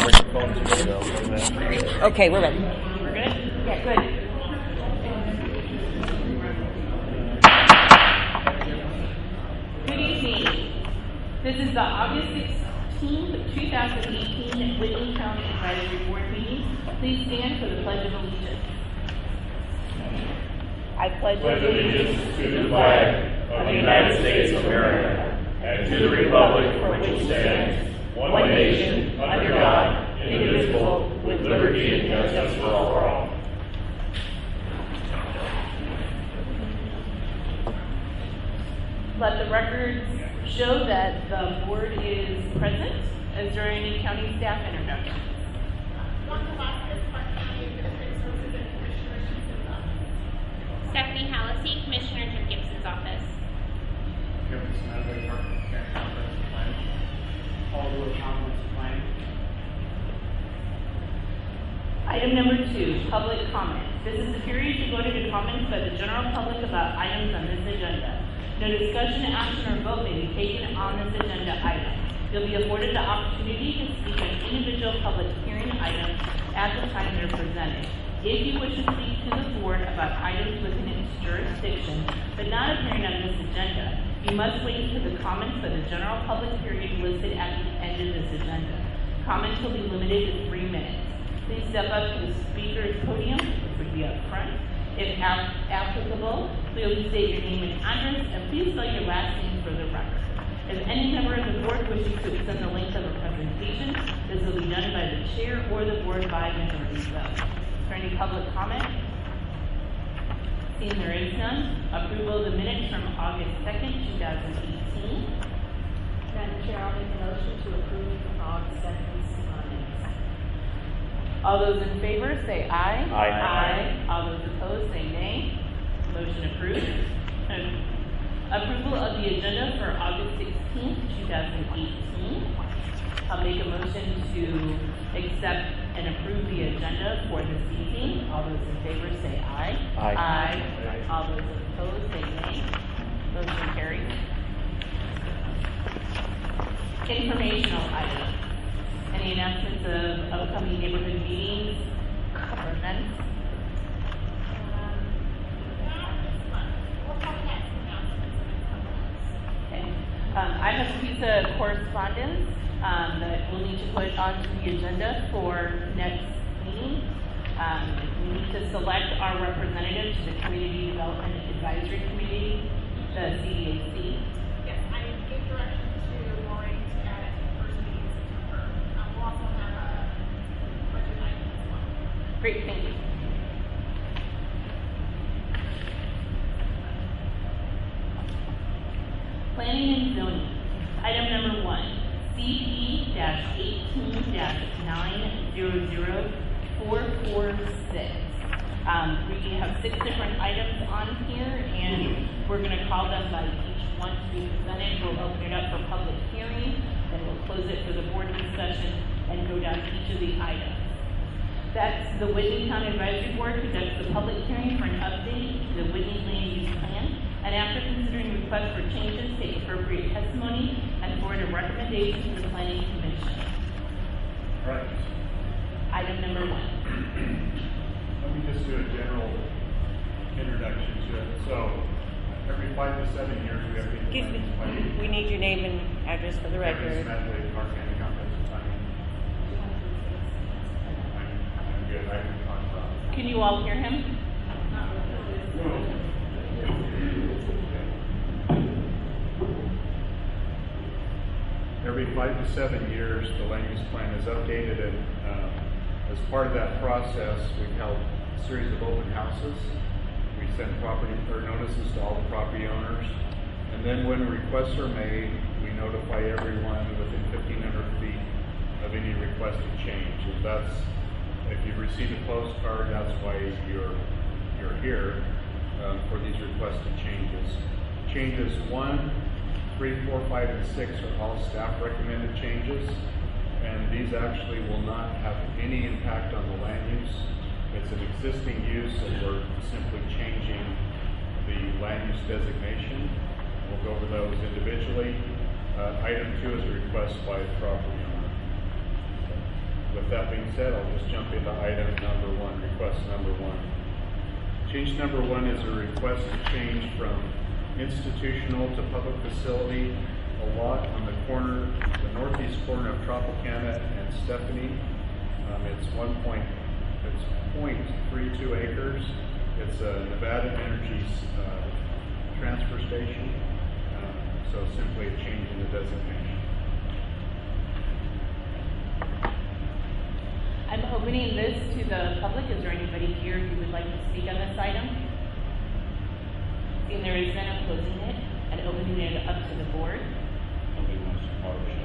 microphones ready to open. Okay, we're ready. We're good? Yeah, good. Good evening. This is the August 16th, 2018 Whitney County Advisory Board meeting. Please stand for the Pledge of Allegiance. I pledge allegiance to the flag of the United States of America and to the republic for which it stands, one nation, under God, indivisible, with liberty and justice for all. Let the records show that the board is present. Is there any county staff introductions? Stephanie Hallisey, Commissioner Jim Gibson's office. Item number 2, public comments. This is the period devoted to comments by the general public about items on this agenda. No discussion, action, or vote may be taken on this agenda item. You'll be afforded the opportunity to speak on individual public hearing items at the time they're presented. If you wish to speak to the board about items within its jurisdiction, but not appearing on this agenda, you must wait until the comments by the general public period listed at the end of this agenda. Comments will be limited to 3 minutes. Please step up to the speaker's podium, which would be up front. If applicable, clearly state your name and address, and please spell your last name for the record. If any member of the board wishes to extend the length of a presentation, this will be done by the chair or the board by majority vote. Is there any public comment? Seeing there is none, approval of the minutes from August 2nd, 2018. Madam Chair, I'll make a motion to approve August 2nd's minutes. All those in favor say aye. Aye. All those opposed say nay. Motion approved. Approval of the agenda for August 16th, 2018. I'll make a motion to accept and approve the agenda for this evening. All those in favor say aye. Aye. All those opposed say nay. Motion carries. Informational items. Any announcements of upcoming neighborhood meetings or events? Okay. I have a piece of correspondence that we'll need to put onto the agenda for next meeting. We need to select our representative to the Community Development Advisory Committee, the CDAC. Yes, I gave direction to Maureen at first meeting in September. We'll also have a budget item as well. Great, thank you. Planning and zoning. Item number 1, CP-18-900-446. We have 6 different items on here, and we're going to call them by each one to be presented. We'll open it up for public hearing, then we'll close it for the board discussion, and go down each of the items. That's the Whitney County Advisory Board conducts the public hearing for an update to the Whitney Land Use Plan, and after considering requests for changes, take appropriate testimony and forward a recommendation to the Planning Commission. Right. Item number 1. Let me just do a general introduction to it. So, every 5 to 7 years, we have the Excuse me. We need your name and address for the record. Medley, Park County Comprehensive Planning. I'm good. I can talk about. Can you all hear him? Every 5 to 7 years, the land use plan is updated, and as part of that process, we've held a series of open houses. We send property or notices to all the property owners, and then when requests are made, we notify everyone within 1,500 feet of any requested change. And that's, if you receive a postcard, that's why you're here for these requested changes. Changes 1, 3, 4, 5, and 6 are all staff recommended changes, and these actually will not have any impact on the land use. It's an existing use, and we're simply changing the land use designation. We'll go over those individually. Item 2 is a request by the property owner. with that being said, I'll just jump into item number 1, request number 1. Change number 1 is a request to change from institutional to public facility a lot on the northeast corner of Tropicana and Stephanie. It's 0.32 acres. It's a Nevada Energy transfer station, so simply a change in the designation. I'm opening this to the public. Is there anybody here who would like to speak on this item? Seeing there is none, I'm closing it and opening it up to the board. Nobody wants to talk about it.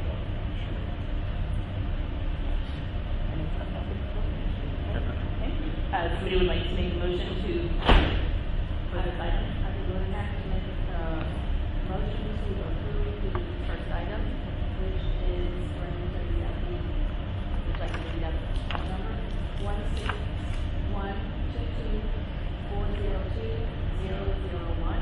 Somebody would like to make a motion for this item? I would have to make a motion to approve the first item, which is, would like to read out the number, 16122402001.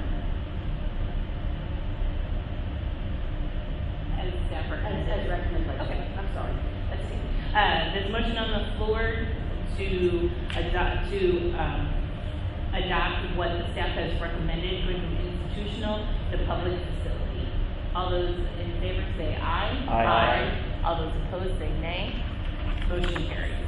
As staff recommended. As recommended. Okay. I'm sorry. Let's see. There's a motion on the floor to adopt what the staff has recommended, going from institutional to public facility. All those in favor say aye. Aye. All those opposed say nay. Motion carries.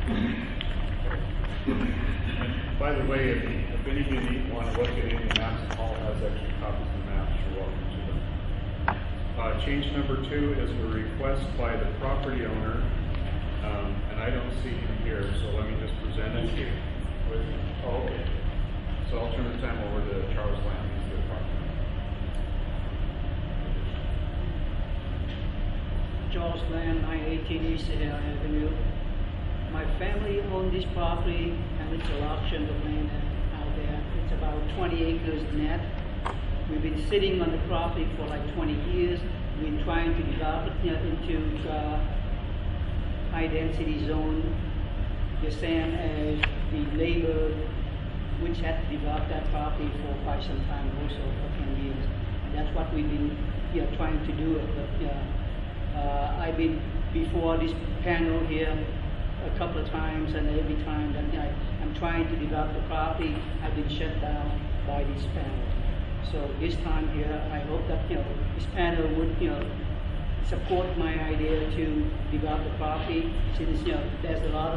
And by the way, if any of you want to look at any maps, Paul has extra copies of the maps. You're welcome to them. Change number 2 is a request by the property owner, and I don't see him here, so let me just present it here. Okay. So I'll turn the time over to Charles Lamb, who's the property owner. Charles Lamb, 918 East Hill Avenue. My family owned this property, and it's a large chunk of land out there. It's about 20 acres net. We've been sitting on the property for like 20 years. We've been trying to develop it into high-density zone, the same as the labor, which had to develop that property for quite some time, also for 10 years. And that's what we've been trying to do. But I've been before this panel here a couple of times, and every time that I'm trying to develop the property, I've been shut down by this panel. So this time here, I hope that this panel would support my idea to develop the property, since there's a lot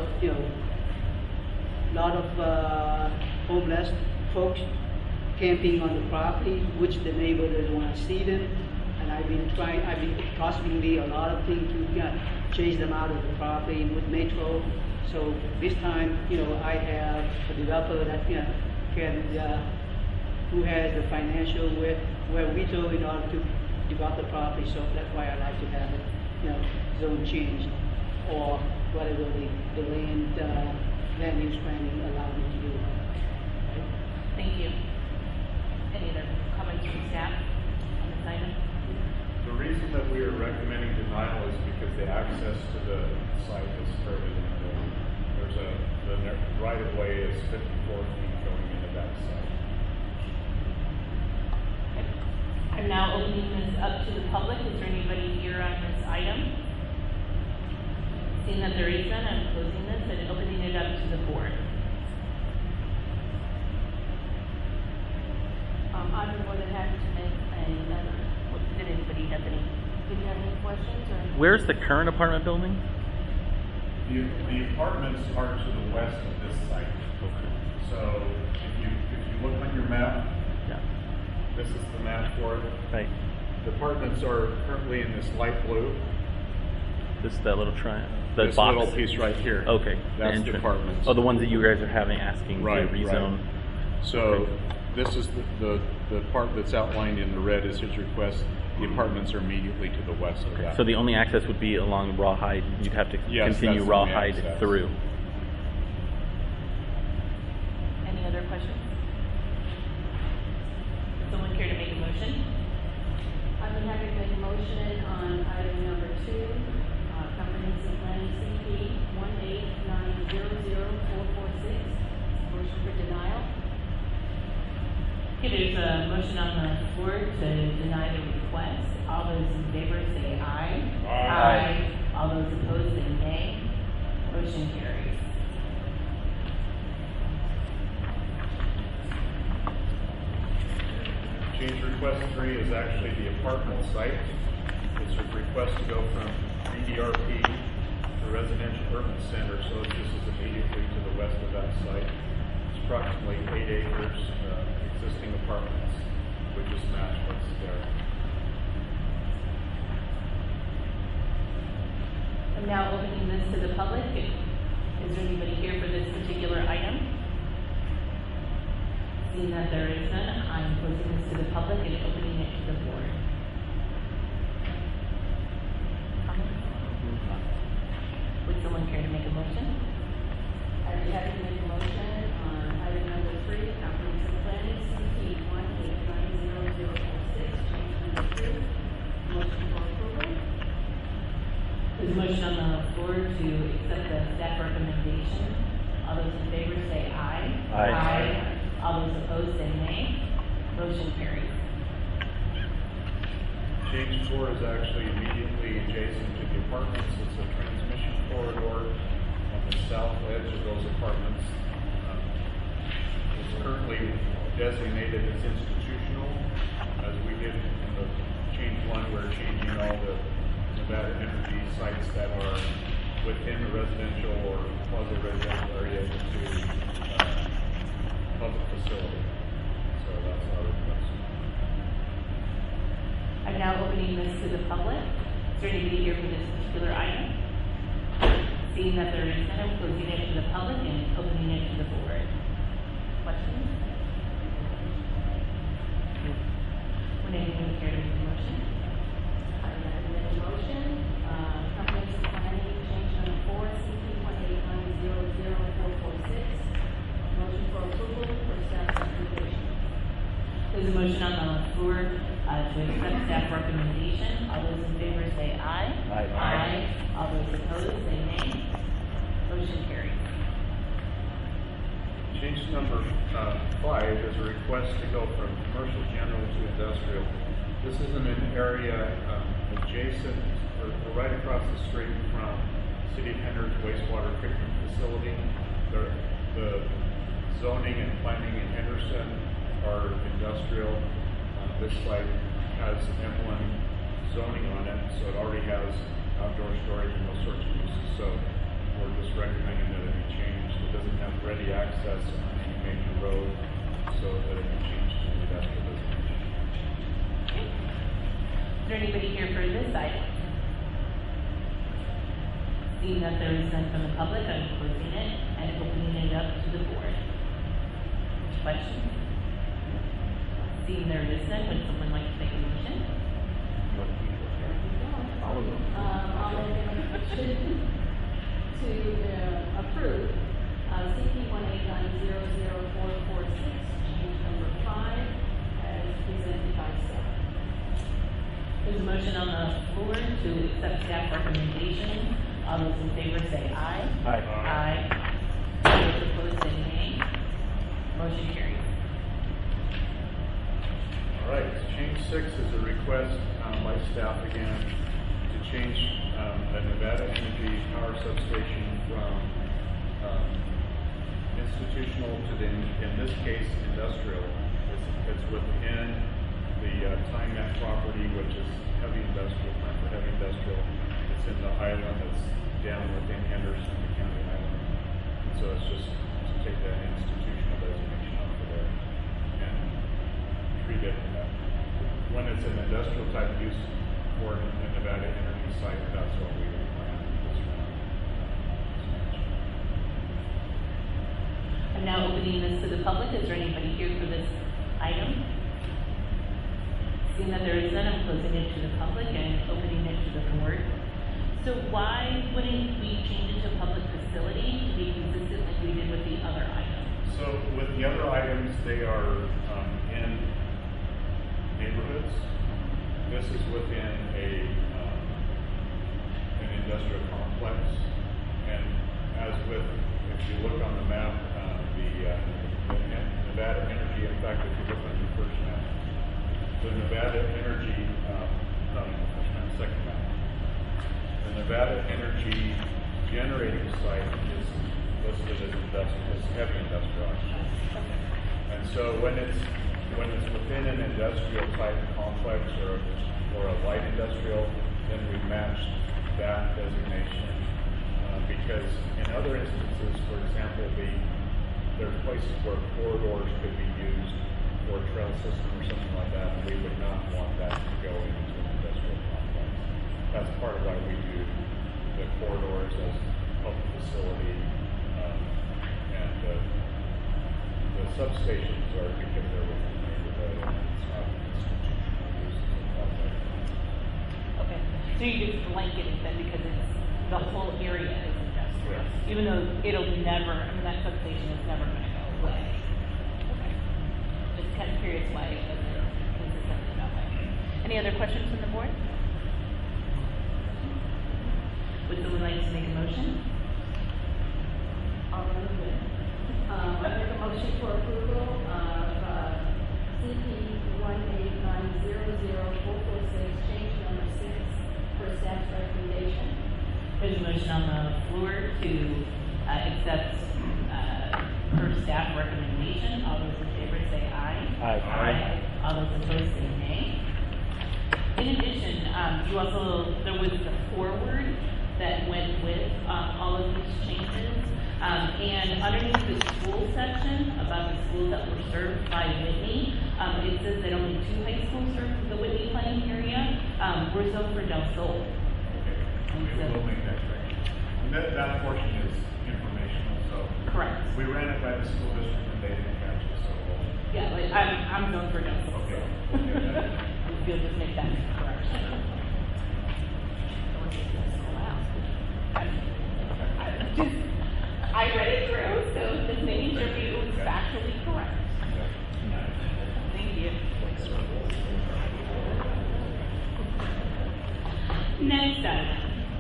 of homeless folks camping on the property, which the neighbor doesn't want to see them. And I've been costing me a lot of things to chase them out of the property with Metro. So this time, I have a developer that who has the financial wherewithal in order to develop the property. So that's why I like to have it, zone changed, or whatever the land use planning allowed me to do. Thank you. Any other comments from staff on this item? The reason that we are recommending denial is because the access to the site is fairly limited. The right of way is 54 feet going into that site. I'm now opening this up to the public. Is there anybody here on this item? Seeing that there is none, I'm closing this and opening it up to the board. I'd be more than happy to make another. Did anybody have any? Did you have any questions? Or? Where's the current apartment building? The apartments are to the west of this site. Okay. So if you look on your map, Yeah. this is the map for it. Right. The apartments are currently in this light blue. This is that little triangle. The This box. little piece right here. Okay. That's the entrance. apartments. Oh, the ones that you guys are asking Right, to rezone. right. So this is the part that's outlined in the red is his request. The apartments are immediately to the west of that. So the only access would be along Rawhide. You'd have to Yes, continue that's the only Rawhide access. through. Any other questions? Would someone care to make a motion? I'd be happy to make a motion on item number 2, comprehensive plan CP 189000446. Motion for denial. Okay, there's a motion on the floor to deny the request. All those in favor say aye. Aye. All those opposed say nay. Motion carries. Change request 3 is actually the apartment site. It's a request to go from BDRP to residential urban center, so this is immediately to the west of that site. It's approximately 8 acres, existing apartments, which is match what's there. I'm now opening this to the public. Is there anybody here for this particular item? Seeing that there is none, I'm closing this to the public and opening it to the board. Comments? Would someone care to make a motion? I'd be happy to make a motion on item number 3, comprehensive planning, CP 18900046, change number 2. Motion for approval. There's a motion on the floor to accept the staff recommendation. All those in favor say aye. Aye. All those opposed say nay. Motion carries. Change 4 is actually immediately adjacent to the apartments. It's a transmission corridor on the south edge of those apartments. It's currently designated as institutional. As we did in the change 1, we're changing all the Nevada Energy sites that are within the residential or quasi-residential area to public facility. So that's our request. I'm now opening this to the public. Is there anybody here for this particular item? Seeing that there is none, I'm closing it to the public and opening it to the board. Questions? Would anyone care to make a motion? I'd like to make a motion, comprehensive planning, change number 4, CP 18900446. Motion for approval for staff recommendation. There's a motion on the floor to accept staff recommendation. All those in favor say aye. Aye. All those opposed say nay. Motion carries. Change number 5 is a request to go from commercial general to industrial. This is in an area adjacent or right across the street from City of Hender's wastewater treatment facility. The zoning and planning in Henderson are industrial. This site has M1 zoning on it, so it already has outdoor storage and those sorts of uses. So we're just recommending that it be changed. It doesn't have ready access on any major road, so that it be changed to industrial designation. Is there anybody here for this item? Seeing that there is none from the public, I'm closing it and opening it up to the board. Questions? Seeing there is none, would someone like to make a motion? All of them. I'll make a motion to approve CP 18900446, change number 5, as presented by staff. There's a motion on the floor to accept staff recommendation. All those in favor say aye. Aye. Aye. All those opposed say nay. Motion carries. All right, change 6 is a request by staff again to change a Nevada Energy power substation from institutional to in this case, industrial. It's within the TimeNet property, which is heavy industrial, plan for heavy industrial. It's in the island that's down within Henderson, the county island. And so it's just to take that institutional designation off of there and treat it when it's an industrial type use for a Nevada Energy site. That's what we would plan this round. I'm now opening this to the public. Is there anybody here for this item? Seeing that there is none, I'm closing it to the public and opening it to the board. So why wouldn't we change it to a public facility to be consistent like we did with the other items? So with the other items, they are in neighborhoods. This is within an industrial complex, and as with, if you look on the map, the Nevada Energy. In fact, if you look on your first map, the Nevada Energy, second map, the Nevada Energy generating site listed as industrial, as heavy industrial. And so when it's within an industrial type complex or a light industrial, then we match that designation. Because in other instances, for example, there are places where corridors could be used for a trail system or something like that, and we would not want that to go into an industrial complex. That's part of why we do the corridors as public facility, and the substations are because they're within the neighborhood and it's not institutional use of complex. Okay, so you just blanket it then because it's, the whole area is industrial, Correct. even though it'll never, I mean, that substation is never gonna go away. Okay, just kind of curious why it wasn't consistently that way. Any other questions from the board? Would someone like to make a motion? I'll move it. I make a motion for approval of CP 18900-446, change number 6 for staff's recommendation. There's a motion on the floor to accept her staff recommendation. All those in favor say aye. Aye. All those opposed say nay. In addition, there was the forward that went with all of these changes. And underneath the school section about the schools that were served by Whitney, it says that only 2 high schools serve the Whitney planning area. We're zoned for Del Sol. We will make that correction. And that portion is informational, so. Correct. We ran it by the school district and they didn't catch it, so. Yeah, like I'm zoned for Del Sol. Okay. If you'll just make that correction. I read it through, so just making sure it was factually correct. Thank you. Next item,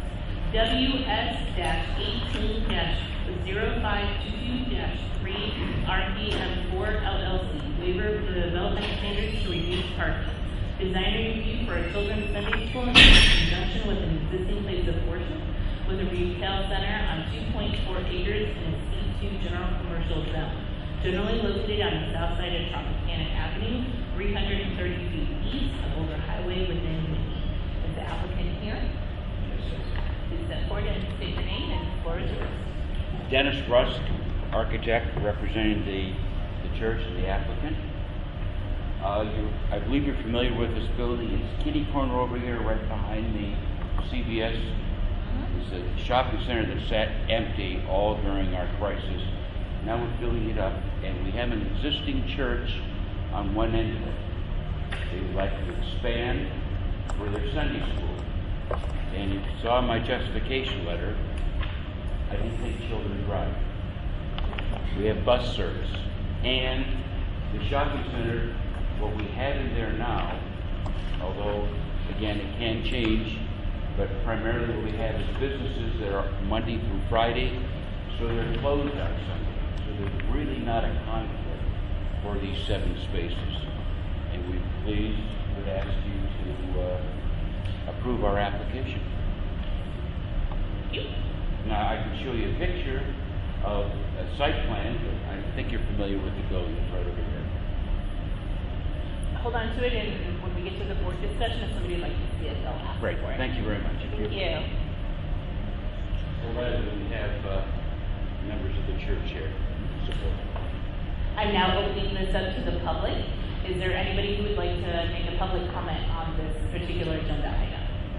WS-18-0522-3 RPM4 LLC, waiver of the development standards to reduce parking. Design review for a children's Sunday school in conjunction with an existing place of worship with a retail center on 2.4 acres in a C2 general commercial zone, generally located on the south side of Tropicana Avenue, 330 feet east of Boulder Highway within Whitney. Is the applicant here? Please step forward and state your name and the floor is yours. Dennis Rusk, architect representing the church and the applicant. I believe you're familiar with this building. It's kitty corner over here right behind the CVS. It's a shopping center that sat empty all during our crisis. Now we're filling it up, and we have an existing church on one end of it. They would like to expand for their Sunday school. And you saw my justification letter. I don't think children drive. We have bus service. And the shopping center, what we have in there now, although, again, it can change, but primarily what we have is businesses that are Monday through Friday, so they're closed on Sunday. So there's really not a conflict for these 7 spaces. And we please would ask you to approve our application. Now, I can show you a picture of a site plan, but I think you're familiar with the building. It's right over there. Hold on to it, and when we get to the board discussion, if somebody would like to see it, they'll ask Great. for it. Thank you very much. Thank you. Well, rather than we have members of the church here support. I'm now opening this up to the public. Is there anybody who would like to make a public comment on this particular agenda item?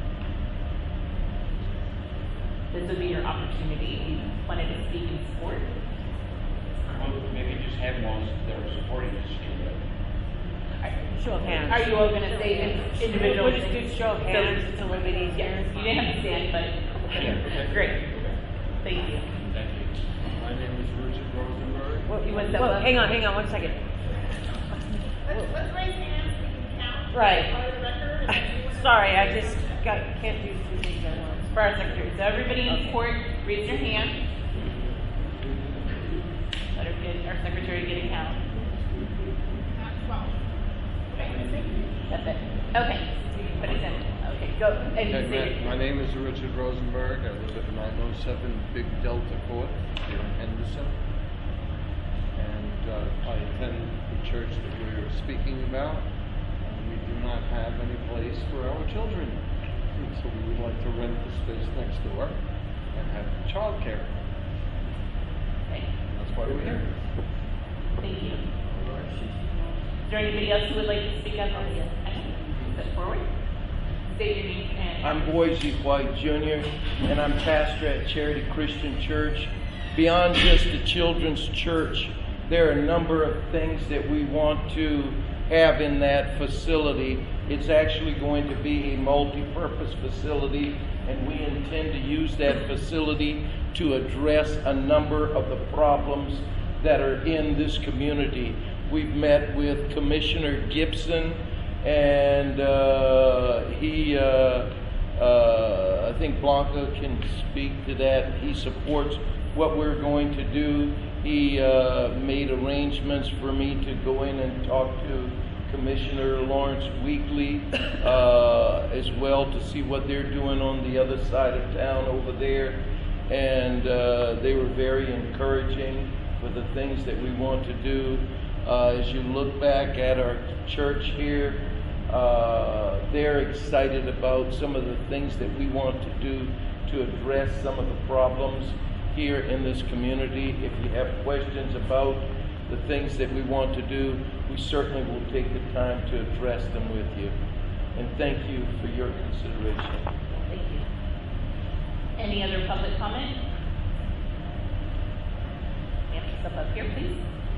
This would be your opportunity if you wanted to speak in support. Well, maybe just have those that are supporting this agenda. Show of hands. Are you all going to say individual? We'll just do show of hands. It's a little bit easier. Yes, you didn't have to stand, but great. Thank you. Thank you. My name is Richard Rosenberg. You want that Whoa, one? hang on 1 second. Let's raise hands, we can count. Right. For the record, and then we want to- Sorry, I just can't do 2 things at once. For our secretary. So everybody in support, raise your hand. Let our secretary get a count. 12. That's it. Okay, so you can put it in. Okay, go. And you Okay, say- my name is Richard Rosenberg. I live at 907 Big Delta Court here in Henderson. And I attend the church that we're speaking about. And we do not have any place for our children. And so we would like to rent the space next door and have childcare. Okay. That's why we're here. Thank you. Is there anybody else who would like to speak up on this? Step forward. State your name and. I'm Boise White Jr., and I'm pastor at Charity Christian Church. Beyond just the children's church, there are a number of things that we want to have in that facility. It's actually going to be a multi-purpose facility, and we intend to use that facility to address a number of the problems that are in this community. We've met with Commissioner Gibson, and I think Blanca can speak to that. He supports what we're going to do. He made arrangements for me to go in and talk to Commissioner Lawrence Weekly as well to see what they're doing on the other side of town over there. And they were very encouraging for the things that we want to do. As you look back at our church here, they're excited about some of the things that we want to do to address some of the problems here in this community. If you have questions about the things that we want to do, we certainly will take the time to address them with you. And thank you for your consideration. Thank you. Any other public comment? Ma'am, step up here, please.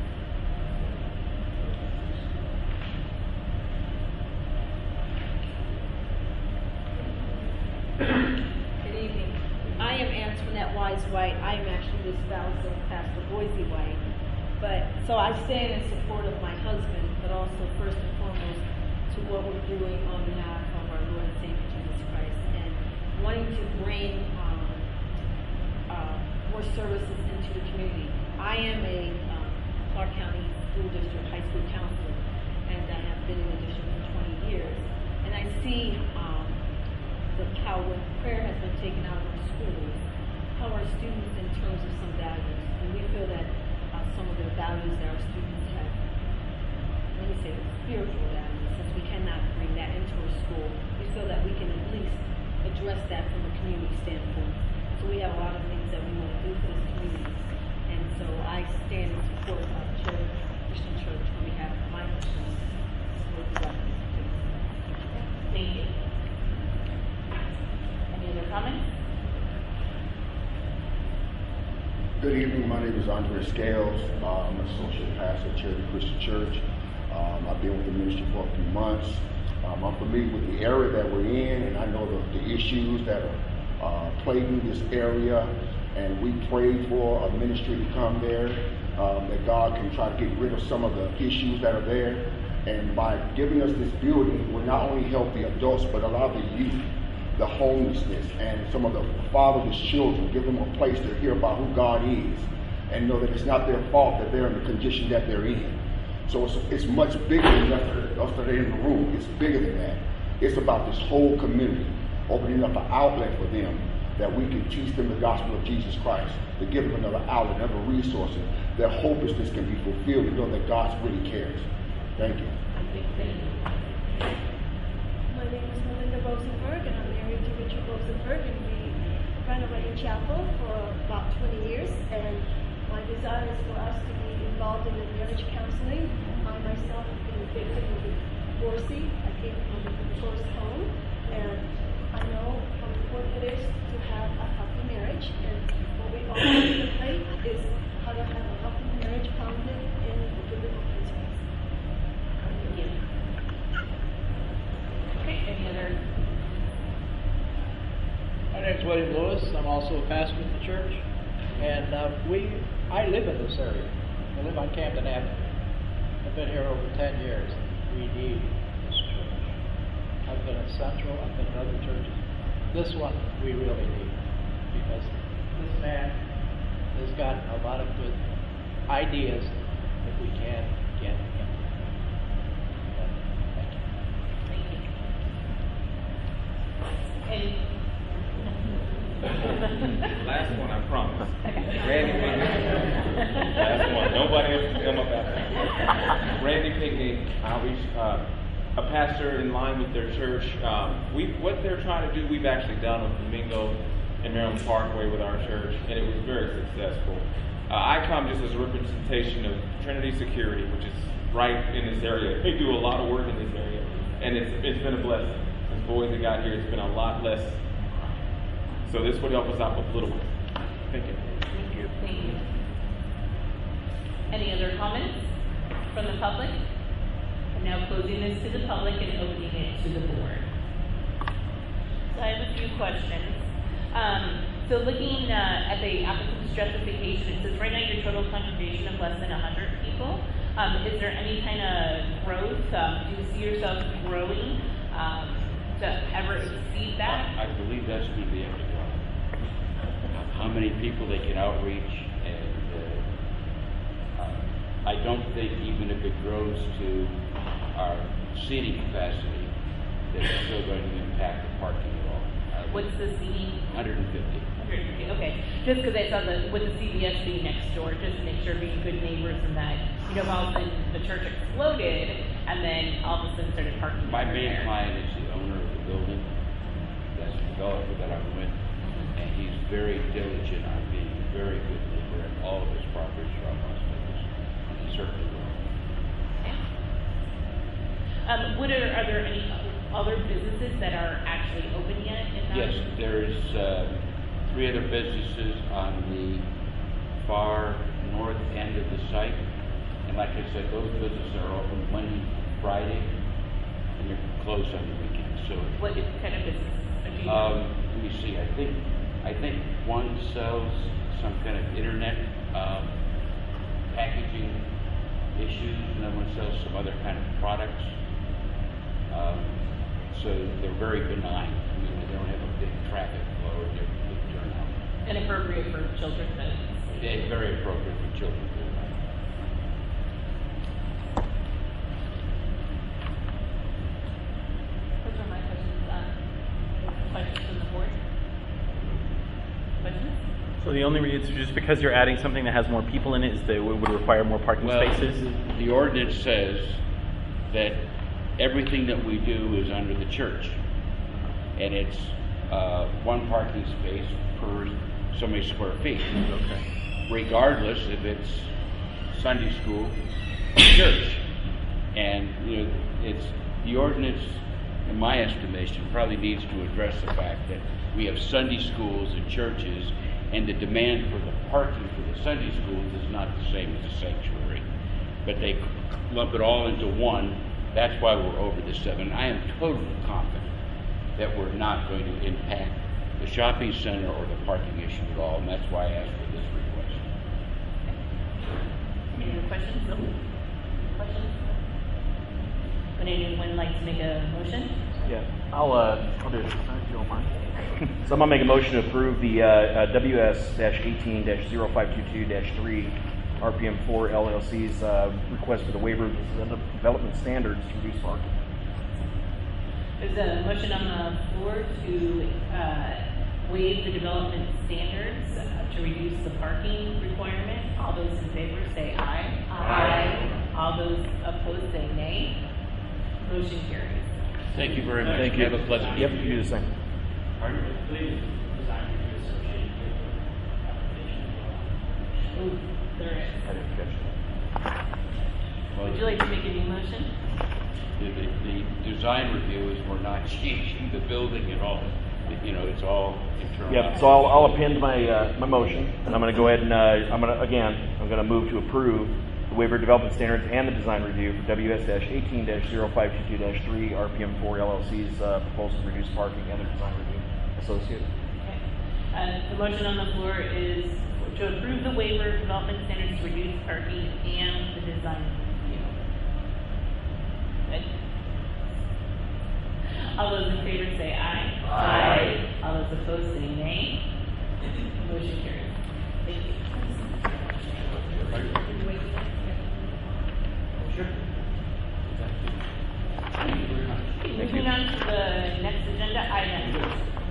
Good evening. I am Antoinette Wise White. I am actually the spouse of Pastor Boise White. So I stand in support of my husband, but also first and foremost to what we're doing on behalf of our Lord and Savior Jesus Christ, and wanting to bring more services into the community. I am a Clark County School District high school counselor, and I have been in the district for 20 years. And I see how when prayer has been taken out of our schools, how our students in terms of some values, and we feel that some of the values that our students have, let me say spiritual values, since we cannot bring that into our school, we feel that we can at least address that from a community standpoint. So we have a lot of things that we want to do for this community. And so I stand in support of Charity Christian Church on behalf of my husband. Thank you. Any other comments? Good evening. My name is Andre Scales. I'm an associate pastor at Charity Christian Church. I've been with the ministry for a few months. I'm familiar with the area that we're in, and I know the issues that are plaguing this area. And we prayed for a ministry to come there, that God can try to get rid of some of the issues that are there. And by giving us this building, we'll not only help the adults, but a lot of the youth, the homelessness, and some of the fatherless children, give them a place to hear about who God is and know that it's not their fault that they're in the condition that they're in. So it's much bigger than us that are in the room. It's bigger than that. It's about this whole community, opening up an outlet for them that we can teach them the gospel of Jesus Christ, to give them another outlet, another resource. Their hopelessness can be fulfilled and know that God really cares. Thank you. My name is Melinda Rosenberg, and I'm married to Richard Rosenberg, and we renovated chapel for about 20 years. And my desire is for us to be involved in the marriage counseling. I myself have been a victim of divorcee. I came from a divorced home, and I know how important it is to have a healthy marriage. And what we all need to play is how to have a healthy marriage founded in the biblical principles. Thank you. Okay, any other? My name is William Lewis. I'm also a pastor at the church, and I live in this area. I live on Camden Avenue. I've been here over 10 years. We need this church. I've been at Central. I've been at other churches. This one we really need, because this man has got a lot of good ideas that we can get into. Thank you. Thank you. And Last one, I promise. Okay. Randy Pinkney. Last one. Nobody else can come up after me. Randy Pinkney, a pastor in line with their church. What they're trying to do, we've actually done with Domingo and Maryland Parkway with our church, and it was very successful. I come just as a representation of Trinity Security, which is right in this area. They do a lot of work in this area, and it's been a blessing. Since Boise got here, it's been a lot less. So this would help us out with a little bit. Thank you. Thank you. Thank you. Any other comments from the public? I'm now closing this to the public and opening it to the board. So I have a few questions. So looking at the applicant's justification, it says right now your total congregation of less than 100 people. Is there any kind of growth? Do you see yourself growing to ever exceed that? I believe that's going to be able to grow. How many people they can outreach, and I don't think even if it grows to our seating capacity, that it's still going to impact the parking at all. What's the seating? 150. Okay, just because I saw with the CVS being next door, just to make sure being good neighbors and that, all of a sudden the church exploded and then all of a sudden started parking. My main client is the owner of the building. That's the developer that I'm with, and he's very diligent on being a very good neighbor at all of his properties around Las Vegas, and he certainly will. Are there any other businesses that are actually open yet? Yes, there's 3 other businesses on the far north end of the site. And like I said, those businesses are open Monday, Friday, and they're closed on the weekend. So what kind of business? Let me see. I think one sells some kind of internet packaging issues, and then one sells some other kind of products. So they're very benign. I mean, they don't have a big traffic flow or big turnout. And appropriate for children, but it's very appropriate for children. Those are my questions. Questions from the board? Questions? So the only reason, just because you're adding something that has more people in it, is that it would require more parking spaces? The ordinance says that everything that we do is under the church, and it's 1 parking space per so many square feet. Okay. Regardless if it's Sunday school or church. And it's the ordinance, in my estimation, probably needs to address the fact that we have Sunday schools and churches, and the demand for the parking for the Sunday schools is not the same as the sanctuary. But they lump it all into one. That's why we're over the 7. I am totally confident that we're not going to impact the shopping center or the parking issue at all, and that's why I asked for this request. Any other questions? No? Questions? Would anyone like to make a motion? Yeah, I'll do it if you don't mind. So I'm going to make a motion to approve the WS-18-0522-3 RPM4 LLC's request for the waiver of the development standards to reduce parking. There's a motion on the floor to waive the development standards to reduce the parking requirement. All those in favor say aye. Aye. All those opposed say nay. Motion carries. Thank you very much. Thank you. Have a pleasant Yep, evening. you do the same. Ooh, there is. Well, Would you like to make a new motion? the design review is we're not changing the building at all. It's all internal. Yep, so I'll append my my motion, and I'm going to go ahead and I'm going to move to approve the waiver of development standards and the design review for WS-18-0522-3 RPM4 LLC's proposal to reduce parking and the design review associated. Okay. The motion on the floor is to approve the waiver of development standards to reduce parking and the design review. Good. All those in favor say aye. Aye. All those opposed say nay. Motion carries. Thank you. Sure. Moving on to the next agenda item.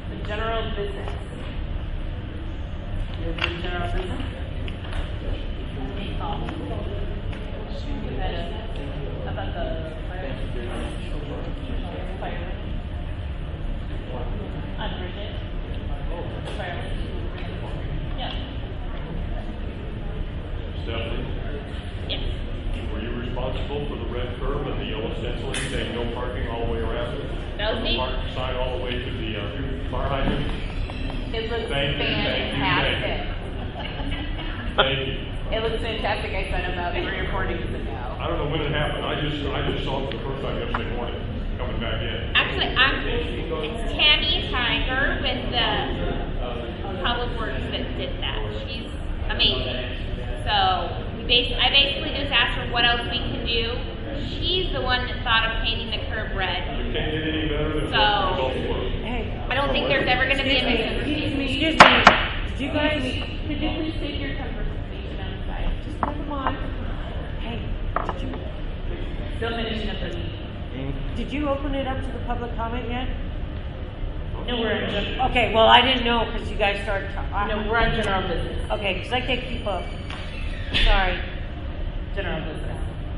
Stephanie, Yes. were you responsible for the red curb and the yellow stenciling saying no parking all the way around it? That was From me. the park sign all the way to the fire hydrant? It looks Thank you, fantastic. Thank you. It looks fantastic. I spent about 3 or 4 days ago. I don't know when it happened. I just saw it for the first time yesterday morning, coming back in. Actually, it's Tammy Tiger with the Public Works that did that. She's amazing. So I basically just asked her what else we can do. She's the one that thought of painting the curb red. You can't get any better than So- what the results were. I don't think there's ever going to be a misunderstanding. Excuse me. Did you guys? Could you please take your conversation outside? Just never mind. Hey, did you? Still finishing up the meeting. Did you open it up to the public comment yet? No, we're in general. Okay, well, I didn't know because you guys started talking. No, we're on general business. Okay, because I can't keep up. Sorry. General business.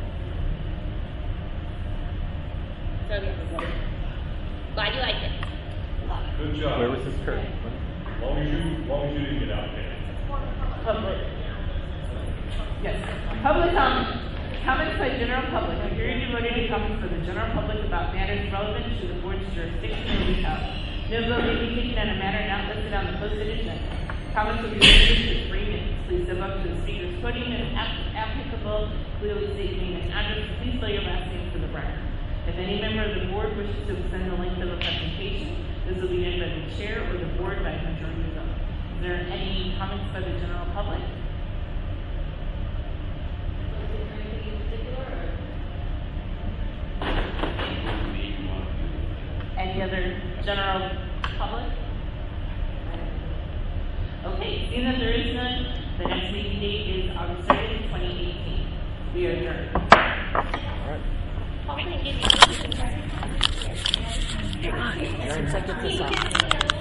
So, yes. Glad you liked it. Good job. Where was this curb? As long as you didn't get out there. Public. Yes. Public comment. Comments by general public. A period devoted to comments for the general public about matters relevant to the board's jurisdiction or without. No vote may be taken on a matter not listed on the posted agenda. Comments will be limited to 3 minutes. Please step up to the speaker's podium and applicable clearly state name and address. Please spell your last name for the record. If any member of the board wishes to extend the length of a presentation, this will be done by the chair or the board by majority vote. Is there any comments by the general public? Any other general public? Okay, seeing that there is none, the next meeting date is August 30th, 2018. We are adjourned. I'm going to give you Since I get this off.